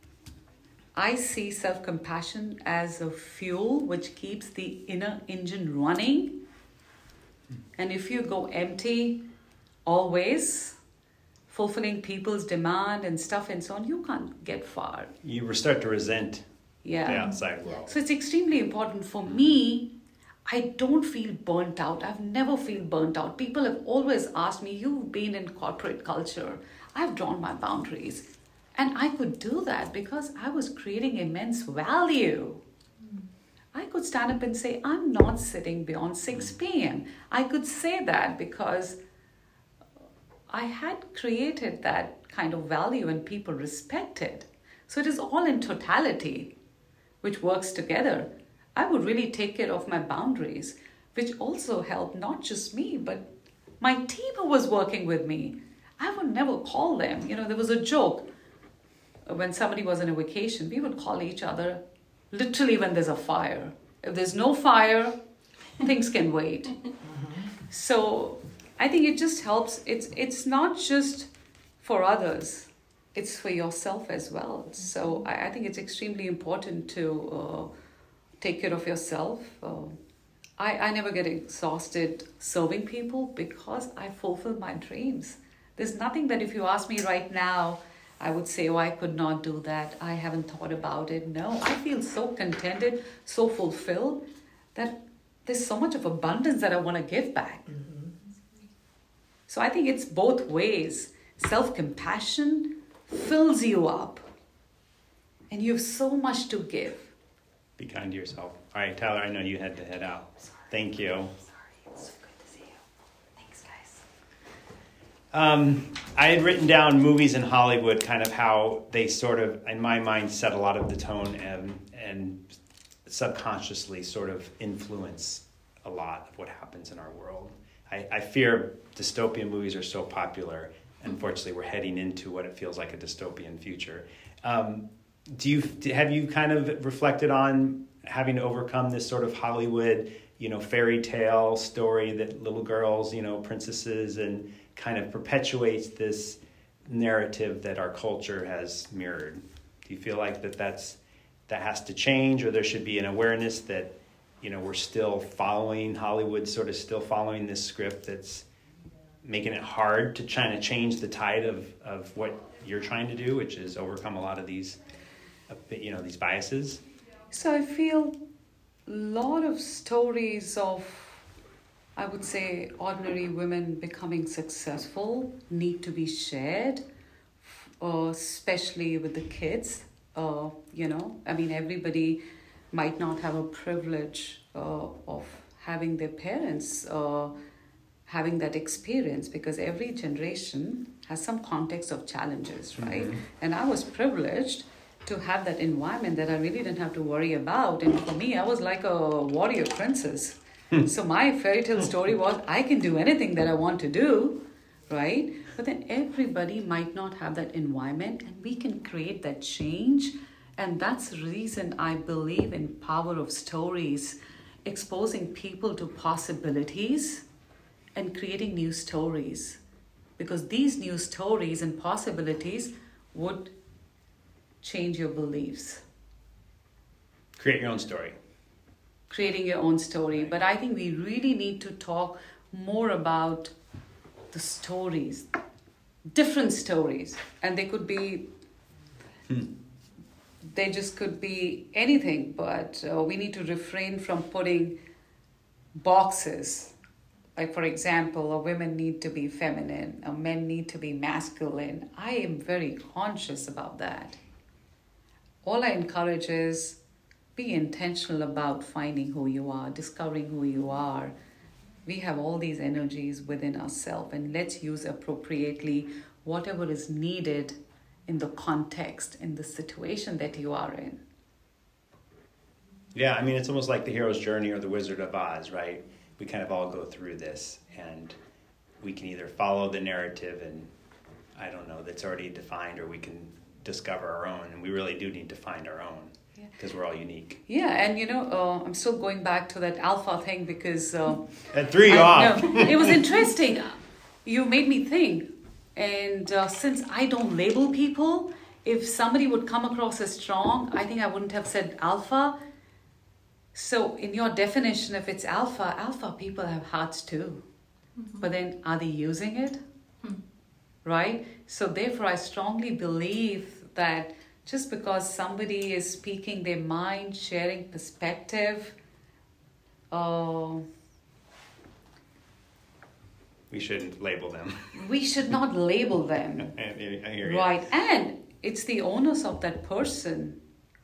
I see self-compassion as a fuel which keeps the inner engine running. And if you go empty always, fulfilling people's demand and stuff and so on, you can't get far. You start to resent yeah. the outside world. So it's extremely important for me. I don't feel burnt out. I've never feel burnt out. People have always asked me, you've been in corporate culture. I've drawn my boundaries. And I could do that because I was creating immense value. Mm. I could stand up and say, I'm not sitting beyond six p.m. I could say that because I had created that kind of value and people respect it. So it is all in totality, which works together. I would really take care of my boundaries, which also helped not just me, but my team who was working with me. I would never call them. You know, there was a joke. When somebody was on a vacation, we would call each other literally when there's a fire. If there's no fire, things can wait. So I think it just helps. It's it's not just for others. It's for yourself as well. So I, I think it's extremely important to uh, take care of yourself. Uh, I, I never get exhausted serving people because I fulfill my dreams. There's nothing that if you ask me right now, I would say, oh, I could not do that. I haven't thought about it. No, I feel so contented, so fulfilled that there's so much of abundance that I want to give back. Mm-hmm. So I think it's both ways. Self-compassion fills you up and you have so much to give. Be kind to yourself. All right, Tyler, I know you had to head out. Thank you. Sorry, it's so good to see you. Thanks, guys. Um, I had written down movies in Hollywood, kind of how they sort of, in my mind, set a lot of the tone and, and subconsciously sort of influence a lot of what happens in our world. I, I fear dystopian movies are so popular. Unfortunately, we're heading into what it feels like a dystopian future. Um, do you have you kind of reflected on having to overcome this sort of Hollywood, you know, fairy tale story that little girls, you know, princesses, and kind of perpetuates this narrative that our culture has mirrored? Do you feel like that that's that has to change, or there should be an awareness that, you know, we're still following Hollywood, sort of still following this script that's making it hard to try to change the tide of, of what you're trying to do, which is overcome a lot of these, you know, these biases? So I feel a lot of stories of, I would say, ordinary women becoming successful need to be shared, uh, especially with the kids. Uh, you know, I mean, everybody might not have a privilege uh, of having their parents uh, having that experience, because every generation has some context of challenges, right? Mm-hmm. And I was privileged to have that environment that I really didn't have to worry about. And for me, I was like a warrior princess. So my fairy tale story was, I can do anything that I want to do, right? But then everybody might not have that environment, and we can create that change. And that's the reason I believe in power of stories, exposing people to possibilities and creating new stories. Because these new stories and possibilities would change your beliefs. Create your own story. Creating your own story. But I think we really need to talk more about the stories, different stories. And they could be, hmm. they just could be anything, but uh, we need to refrain from putting boxes. Like, for example, a women need to be feminine, a men need to be masculine. I am very conscious about that. All I encourage is be intentional about finding who you are, discovering who you are. We have all these energies within ourselves, and let's use appropriately whatever is needed in the context, in the situation that you are in. Yeah, I mean, it's almost like the hero's journey or the Wizard of Oz, right? We kind of all go through this, and we can either follow the narrative and, I don't know, that's already defined, or we can discover our own, and we really do need to find our own, because yeah. we're all unique. Yeah, and you know, uh, I'm still going back to that alpha thing, because... Uh, that threw you I, off. No, it was interesting. You made me think, and uh, since I don't label people, if somebody would come across as strong, I think I wouldn't have said alpha. So in your definition, if it's alpha, alpha people have hearts too. Mm-hmm. But then are they using it? Mm. Right? So therefore, I strongly believe that just because somebody is speaking their mind, sharing perspective, uh, we shouldn't label them. We should not label them. I hear you. Right. And it's the onus of that person,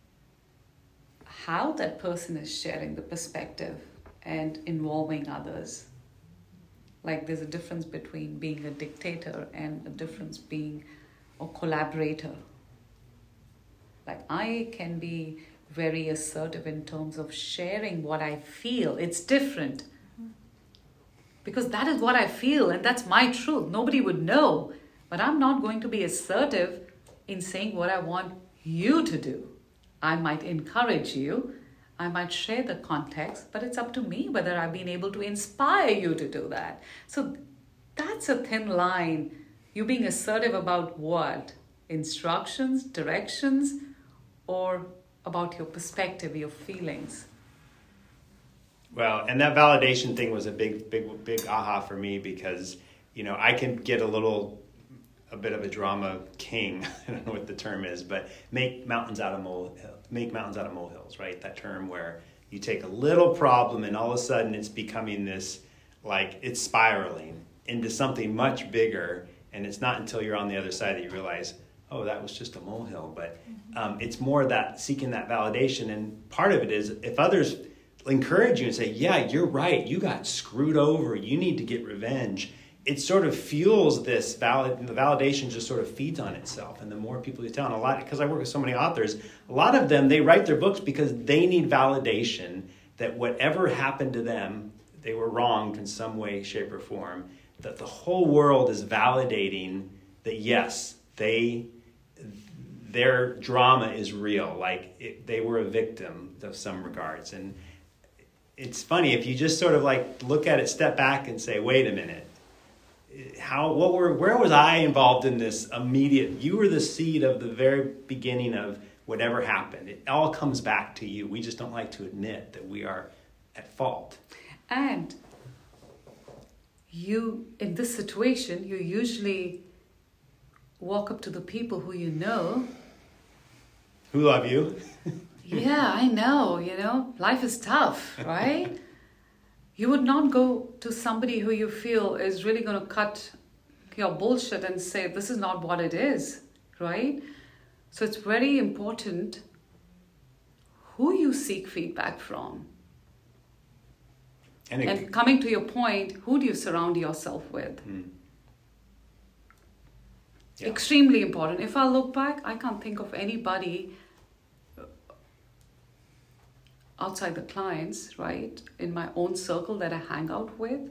how that person is sharing the perspective and involving others. Like, there's a difference between being a dictator and a difference being a collaborator. Like, I can be very assertive in terms of sharing what I feel. It's different. Because that is what I feel, and that's my truth. Nobody would know. But I'm not going to be assertive in saying what I want you to do. I might encourage you, I might share the context, but it's up to me whether I've been able to inspire you to do that. So that's a thin line. You being assertive about what? Instructions, directions, or about your perspective, your feelings? Well, and that validation thing was a big, big, big aha for me, because, you know, I can get a little... a bit of a drama king, I don't know what the term is, but make mountains out of mole, make mountains out of molehills, right? That term where you take a little problem and all of a sudden it's becoming this, like, it's spiraling into something much bigger, and it's not until you're on the other side that you realize, oh, that was just a molehill. But um, it's more that seeking that validation, and part of it is if others encourage you and say, yeah, you're right, you got screwed over, you need to get revenge, it sort of fuels this valid, the validation just sort of feeds on itself. And the more people you tell, and a lot, because I work with so many authors, a lot of them, they write their books because they need validation that whatever happened to them, they were wronged in some way, shape, or form, that the whole world is validating that, yes, they their drama is real. Like it, they were a victim of some regards. And it's funny if you just sort of like look at it, step back and say, wait a minute, how, what were, where was I involved in this immediate, you were the seed of the very beginning of whatever happened. It all comes back to you. We just don't like to admit that we are at fault. And you, in this situation, you usually walk up to the people who you know. Who love you. Yeah, I know, you know, life is tough, right? You would not go to somebody who you feel is really going to cut your bullshit and say, this is not what it is, right? So it's very important who you seek feedback from. And, it, and coming to your point, who do you surround yourself with? Mm. Yeah. Extremely important. If I look back, I can't think of anybody outside the clients, right, in my own circle that I hang out with,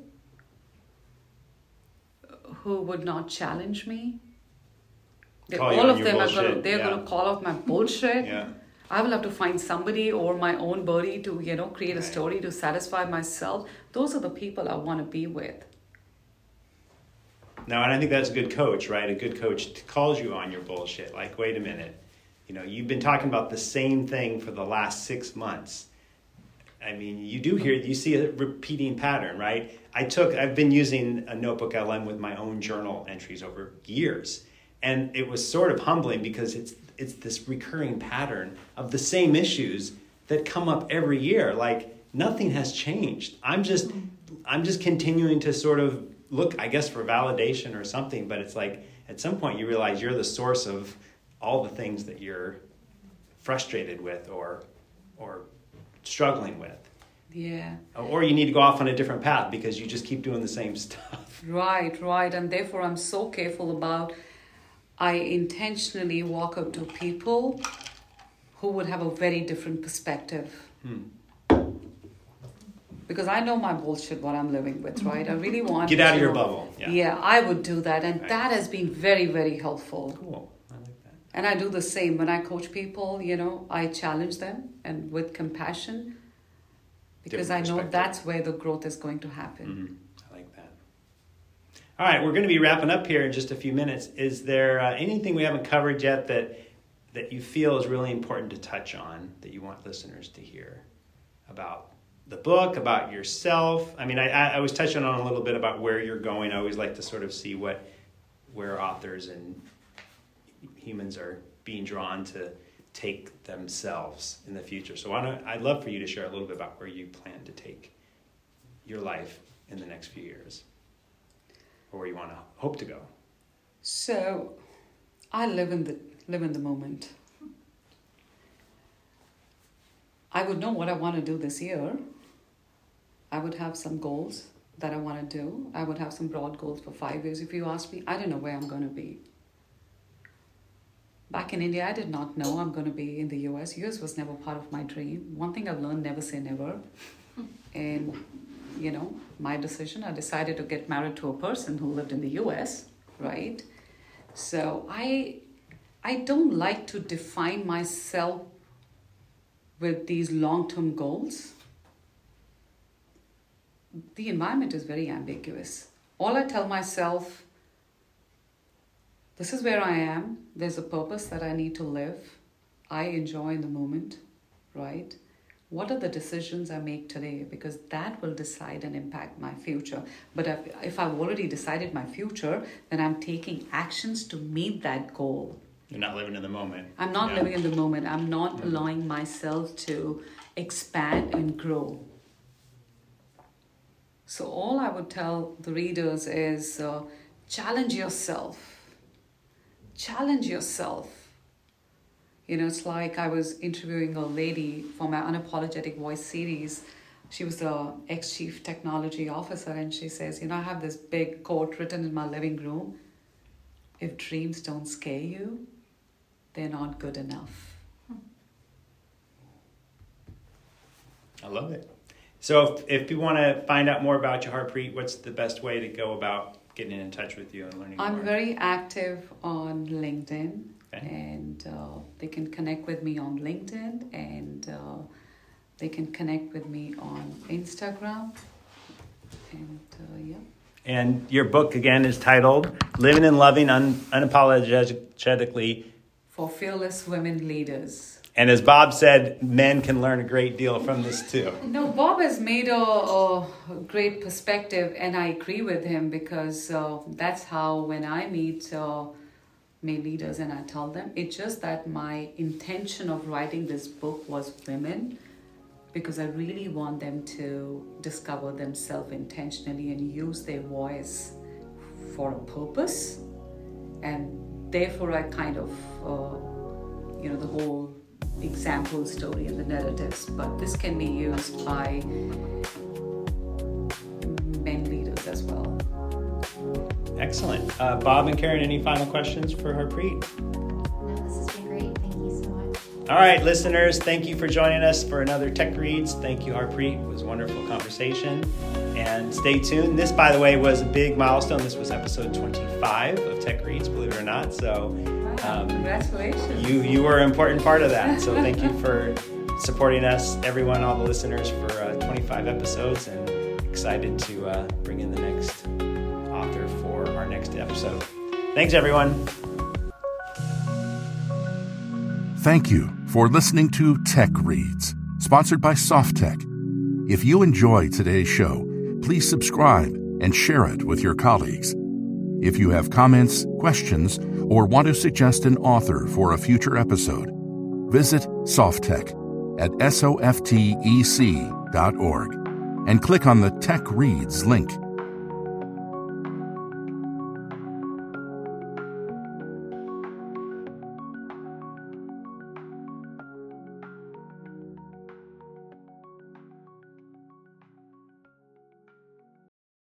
who would not challenge me. They, all of them bullshit. are going to, they're yeah. going to call out my bullshit. Yeah. I will have to find somebody or my own buddy to, you know, create right. a story to satisfy myself. Those are the people I want to be with. No, and I think that's a good coach, right? A good coach calls you on your bullshit. Like, wait a minute. You know, you've been talking about the same thing for the last six months. I mean, you do hear, you see a repeating pattern, right? I took, I've been using a Notebook L M with my own journal entries over years. And it was sort of humbling because it's it's this recurring pattern of the same issues that come up every year. Like nothing has changed. I'm just I'm just continuing to sort of look, I guess, for validation or something. But it's like at some point you realize you're the source of all the things that you're frustrated with or or struggling with. Yeah. Or you need to go off on a different path because you just keep doing the same stuff. Right, right. And therefore I'm so careful about, I intentionally walk up to people who would have a very different perspective. Hmm. Because I know my bullshit, what I'm living with, right? I really want Get out to, of your bubble. Yeah. yeah, I would do that. And right. that has been very, very helpful. Cool. I like that. And I do the same. When I coach people, you know, I challenge them and with compassion. Because I know that's where the growth is going to happen. Mm-hmm. I like that. All right, we're going to be wrapping up here in just a few minutes. Is there uh, anything we haven't covered yet that that you feel is really important to touch on that you want listeners to hear about the book, about yourself? I mean, I, I was touching on a little bit about where you're going. I always like to sort of see what where authors and humans are being drawn to take themselves in the future. So I don't, I'd love for you to share a little bit about where you plan to take your life in the next few years, or where you want to hope to go. So I live in the live in the moment. I would know what I want to do this year. I would have some goals that I want to do. I would have some broad goals for five years. If you ask me, I don't know where I'm going to be. Back in India, I did not know I'm going to be in the U S. U S was never part of my dream. One thing I've learned, never say never. And, you know, my decision, I decided to get married to a person who lived in the U S, right? So I, I don't like to define myself with these long-term goals. The environment is very ambiguous. All I tell myself, this is where I am. There's a purpose that I need to live. I enjoy in the moment, right? What are the decisions I make today? Because that will decide and impact my future. But if, if I've already decided my future, then I'm taking actions to meet that goal. You're not living in the moment. I'm not yeah. living in the moment. I'm not mm-hmm. allowing myself to expand and grow. So all I would tell the readers is uh, challenge yourself. Challenge yourself. You know, it's like I was interviewing a lady for my Unapologetic Voice series. She was the ex-chief technology officer, and she says, you know, I have this big quote written in my living room. If dreams don't scare you, they're not good enough. I love it. So if, if you want to find out more about you, Harpreet, what's the best way to go about getting in touch with you and learning I'm more? very active on LinkedIn. Okay. And uh, they can connect with me on LinkedIn, and uh, they can connect with me on Instagram. And uh, yeah. And your book, again, is titled Living and Loving Un- Unapologetically for Fearless Women Leaders. And as Bob said, men can learn a great deal from this too. No, Bob has made a, a great perspective, and I agree with him, because uh, that's how when I meet uh, male leaders and I tell them, it's just that my intention of writing this book was women, because I really want them to discover themselves intentionally and use their voice for a purpose. And therefore I kind of, uh, you know, the whole example story and the narratives, but this can be used by men leaders as well. Excellent. Uh, Bob and Karen, any final questions for Harpreet? No, this has been great. Thank you so much. All right, listeners, thank you for joining us for another Tech Reads. Thank you, Harpreet. It was a wonderful conversation. And stay tuned. This, by the way, was a big milestone. This was episode twenty-five of Tech Reads, believe it or not. So Um, Congratulations. You you were an important part of that. So thank you for supporting us, everyone, all the listeners, for uh, twenty-five episodes, and excited to uh, bring in the next author for our next episode. Thanks, everyone. Thank you for listening to Tech Reads, sponsored by SoftTech. If you enjoyed today's show, please subscribe and share it with your colleagues. If you have comments, questions, or want to suggest an author for a future episode, visit SoftTech at softec dot org and click on the Tech Reads link.